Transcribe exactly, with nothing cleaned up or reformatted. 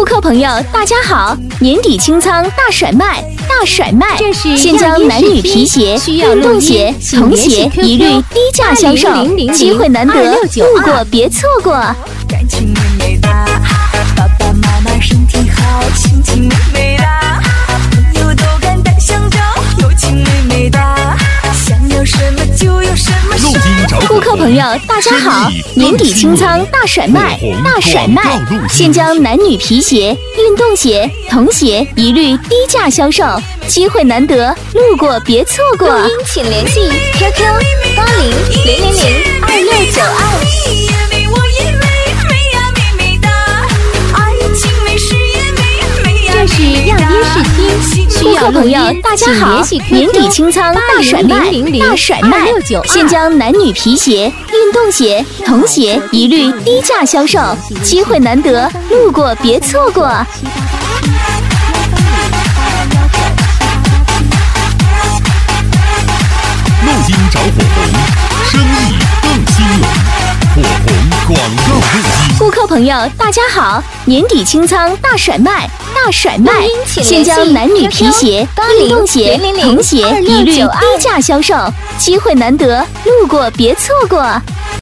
顾客朋友，大家好！年底清仓大甩卖，大甩卖！ 这是现将男女皮鞋、运动鞋、童鞋一律低价销售，机会难得，路过别错过。 感情美美哒，爸爸妈妈身体好，亲亲美美哒，朋友都敢单相交，友情美美哒，想要什么就有什么。 顾客朋友，大家好！年底清仓大甩卖，大甩卖！现将男女皮鞋、运动鞋、童鞋一律低价销售，机会难得，路过别错过。 录音请联系 Q Q 八零零零零二六九二。这是样音视听，需要朋友，大家好！年底清仓大甩卖，大甩卖！现将男女皮鞋、运动鞋、童鞋一律低价销售，机会难得，路过别错过。 录音找火红，生意更兴隆。火红广告录音。 顾客朋友，大家好！年底清仓大甩卖，大甩卖！现将男女皮鞋、运动鞋、童鞋一律低价销售，机会难得，路过别错过。